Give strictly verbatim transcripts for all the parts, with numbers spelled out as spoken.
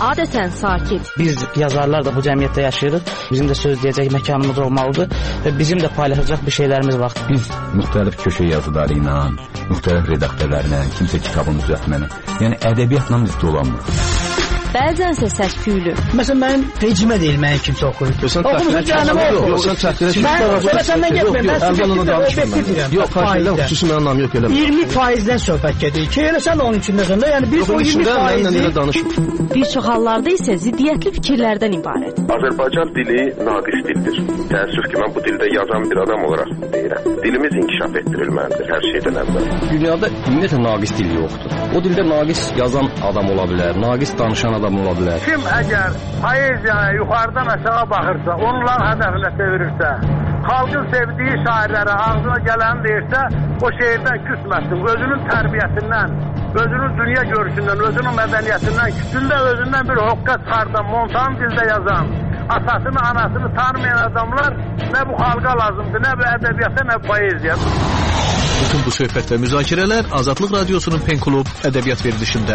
adətən sakit. Biz yazarlar da bu cəmiyyətdə yaşayırıq. Bizim də söz deyəcək məkanımız olmalıdır və bizim də paylaşacaq bir şeylərimiz var. Biz müxtəlif köşə yazıları ilə, müxtəlif redaktörlərlə, kimsə kitabın düzəltməni, yəni ədəbiyyatla biz dolanmırıq. Bəzənsə səs-küylü. Məsələn, mənim vecimə deyil, mənim kimsə oxuyur. Oxumuşsun canımı oxuyur. Yox, sən çəkdirə ki, mən səndən getməyim, mən sizə danışmıram. Yox, xarşıyla xüsusi mənim namı yox, eləmə. iyirmi faizdən söhbət gedir ki, elə sən onun içindəsən də, yəni biz o iyirmi faizi... Bir çox hallarda isə ziddiyyətli fikirlərdən ibarət. Azərbaycan dili naqis dildir. Təəssüf ki, mən bu dildə yazan bir adam olaraq deyirəm. Dilimiz inkişaf etdirilməlidir hər şeydən əvvəl. Dünyada ümumiyyətlə naqis dil yoxdur. O dildə naqis yazan adam ola bilər, naqis danışan adam ola bilər. Kim əgər poeziyaya yuxarıdan aşağı baxırsa, onların hədəfinə çevirirsə, xalqın sevdiyi şairlərə ağzına gələni deyirsə, o şeirdən küsməsin. Özünün tərbiyəsindən, özünün dünya görüşündən, özünün mədəniyyətindən, küsündə özündən bir hoqqa çıxardan, montan dildə yazan, atasını, anasını tanımayan adamlar nə bu xalqa lazımdır, nə bu ədəbiyyata, nə bu poeziya. Bütün bu söhbət və müzakirələr Azadlıq Radiosunun Pen Klub ədəbiyyat verilişində.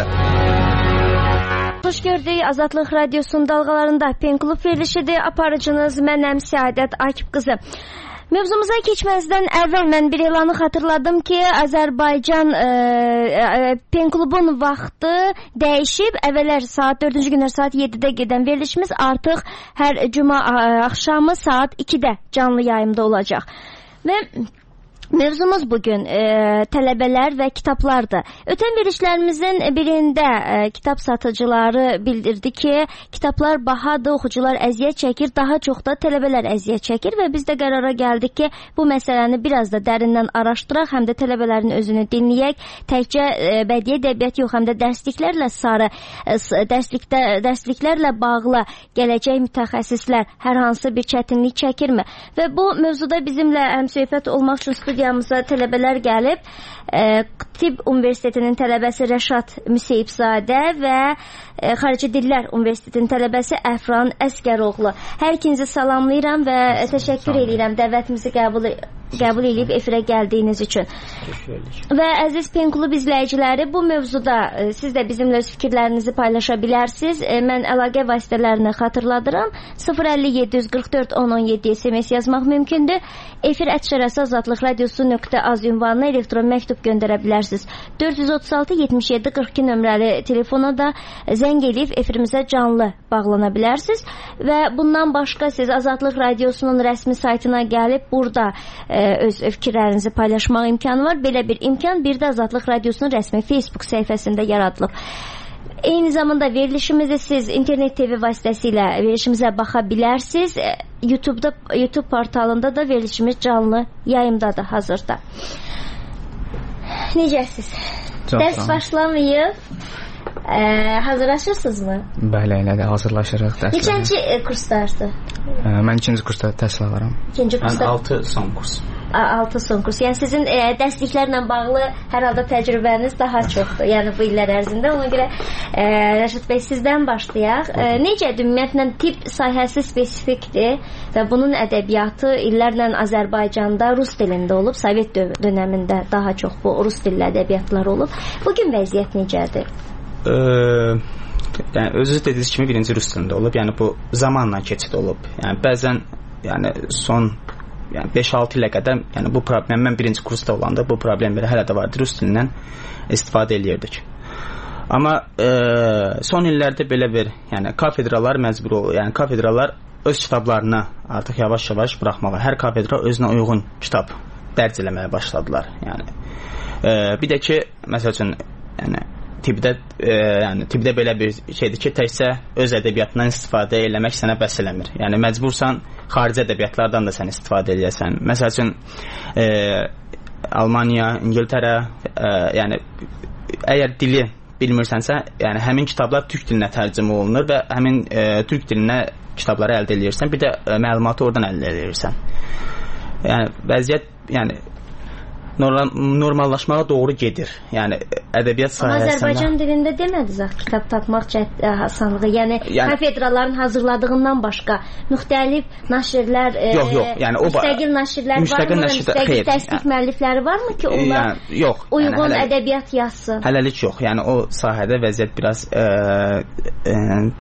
Xoş gördük. Azadlıq Radiosunun dalğalarında Pen Klub verilişidir. Aparıcınız mənəm Səadət Akif qızı. Mövzumuza keçməzdən əvvəl mən bir elanı xatırladım ki, Azərbaycan e, e, Pen Klubun vaxtı dəyişib. Əvvəllər saat dördüncü günlər saat yeddidə gedən verilişimiz artıq hər cuma axşamı saat ikidə canlı yayımda olacaq. Və mövzumuz bugün e, tələbələr və kitablardır. Ötən verilişlərimizin birində e, kitab satıcıları bildirdi ki, kitablar bahadır, oxucular əziyyət çəkir, daha çox da tələbələr əziyyət çəkir və biz də qərara gəldik ki, bu məsələni biraz da dərindən araşdıraq, həm də tələbələrin özünü dinləyək. Təkcə e, bədii ədəbiyyat yox, həm də dərsliklərlə sarı, e, dərslikdə, dərsliklərlə bağlı gələcək mütəxəssislər hər hansı bir çətinlik çəkirmi? Və bu mövzuda bizimlə həmsöhbət olmaq üçün studiyamıza tələbələr gəlib. E, Tibb Universitetinin tələbəsi Rəşad Müseyibzadə və e, Xarici Dillər Universitetinin tələbəsi Əfran Əskəroğlu. Hər ikinizi salamlayıram və təşəkkür edirəm dəvətimizi qəbul qəbul edib efirə gəldiyiniz üçün. Və əziz Pen Klub izləyiciləri, bu mövzuda e, siz də bizimlə öz fikirlərinizi paylaşa bilərsiniz. E, mən əlaqə vasitələrini xatırladıram. sıfır əlli yeddi yüz qırx dörd on on yeddi S M S yazmaq mümkündür. Efir ət şərəsi azadlıq radiosu nöqtə az ünvanına elektron məktub göndərə bilərsiniz. dörd yüz otuz altı yetmiş yeddi qırx iki nömrəli telefona da zəng edib efirimizə canlı bağlana bilərsiniz. Və bundan başqa siz Azadlıq radiosunun rəsmi saytına gəlib burada e, öz fikirlərinizi paylaşmaq imkanı var. Belə bir imkan bir də Azadlıq radiosunun rəsmi Facebook səhifəsində yaradılıb. Eyni zamanda verilişimizi siz internet T V vasitəsilə verilişimizə baxa bilərsiniz. YouTube'da, YouTube portalında da verilişimiz canlı yayımdadır hazırda. Necəsiz? Dərs başlamayıb. Ee, hazırlaşırsınız mı? Bəli, elədir, hazırlaşırıq dərslərə. Neçənci e, kursdarsınız? Ee, mən ikinci kursda təhsil alıram. İkinci kursda? Mən altı son kurs. altı son kurs. Yəni sizin e, dərsliklərlə bağlı hər halda təcrübəniz daha çoxdur. Yəni bu illər ərzində. Ona görə e, Rəşad bəy sizdən başlayaq. E, necədir? Ümumiyyətlə tibb sahəsi spesifikdir və bunun ədəbiyyatı illərlə Azərbaycanda rus dilində olub. Sovet dönəmində daha çox bu rus dilli ədəbiyyatlar olub. Bugün vəziyyət necədir? Ee, yəni özünüz dediyiniz kimi birinci rus dilində olub. Yəni bu zamanla keçid olub. Yəni bəzən yəni son yəni beş altı ilə qədər yəni bu problem mən birinci kursda olanda bu problem belə hələ də vardı. Rus dilindən istifadə eləyirdik. Amma e, son illərdə belə bir yəni kafedralar məcbur olur. Yəni kafedralar öz kitablarını artıq yavaş-yavaş buraxmağa, hər kafedra özünə uyğun kitab dərc eləməyə başladılar. Yəni e, bir də ki məsəl üçün yəni tibbdə e, yəni tibbdə belə bir şeydir ki, təkcə öz ədəbiyyatından istifadə eləmək sənə bəs eləmir. Yəni məcbursan xarici ədəbiyyatlardan da sən istifadə eləyəsən. Məsəl üçün e, Almaniya, İngiltərə, e, yəni əgər dili bilmirsənsə, yəni həmin kitablar türk dilinə tərcümə olunur və həmin e, türk dilinə kitabları əldə edirsən, bir də e, məlumatı oradan əldə edirsən. Yəni vəziyyət yəni normallaşmağa doğru gedir. Yəni ədəbiyyat sahəsində. Azərbaycan dilində demədiniz axı kitab tapmaq asanlığı. Yəni, yəni kafedraların hazırladığından başqa müxtəlif nəşrlər, yox, yox, yəni o müstəqil nəşrlər müstəqil varmı? Nəşrdə, müstəqil təsdiq yəni, müəllifləri varmı ki, onlar yəni, yox, uyğun yəni, hələ, ədəbiyyat yazsın? Hələlik yox. Yəni o sahədə vəziyyət biraz e, e,